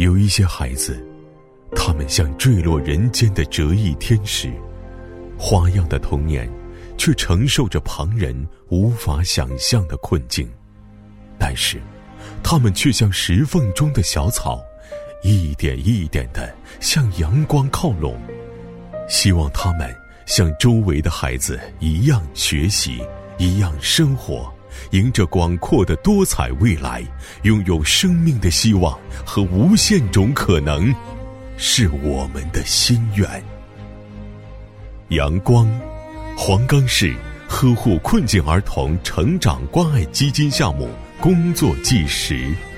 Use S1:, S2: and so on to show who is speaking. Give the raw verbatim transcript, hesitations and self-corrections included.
S1: 有一些孩子，他们像坠落人间的折翼天使，花样的童年却承受着旁人无法想象的困境，但是他们却像石缝中的小草，一点一点地向阳光靠拢。希望他们像周围的孩子一样学习，一样生活，迎着广阔的多彩未来，拥有生命的希望和无限种可能，是我们的心愿。阳光，黄冈市呵护困境儿童成长关爱基金项目工作纪实。